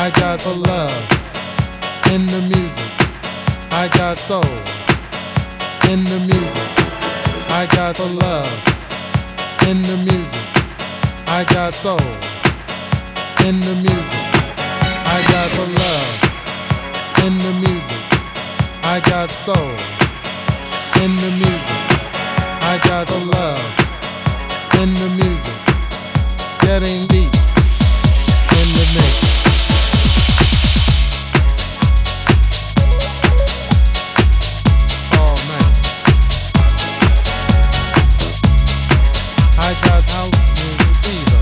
I got the love in the music. I got soul in the music. I got the love in the music. I got soul in the music. I got the love in the music. I got soul in the music. I got the love in the music. Getting deep in the mix. Oh man, I got house music fever.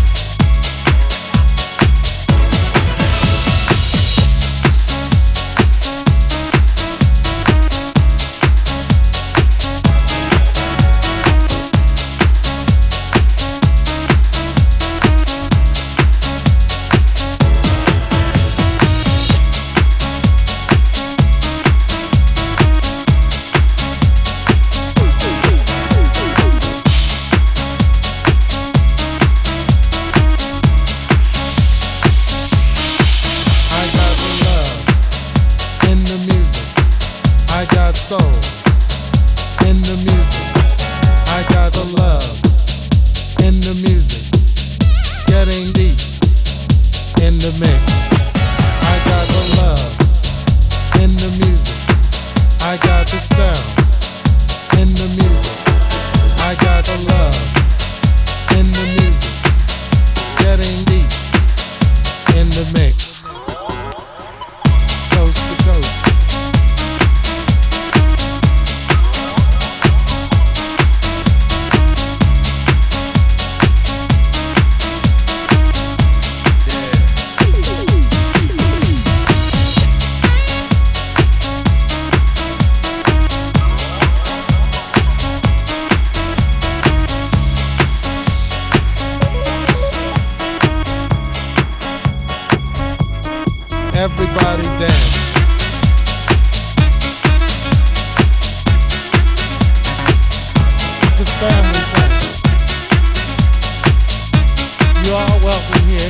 I got soul in the music. I got the love in the music. Getting deep in the mix. I got the love in the music. I got the sound in the music. I got the love in the music. Getting deep in the mix. Coast to coast. Everybody dance. It's a family thing. You are welcome here.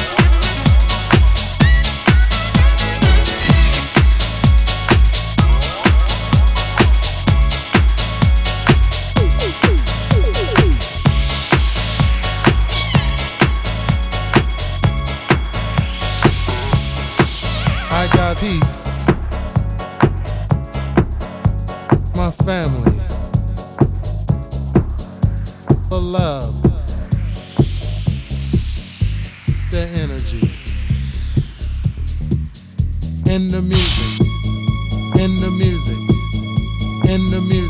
I got peace, my family, the love, the energy, in the music, in the music, in the music.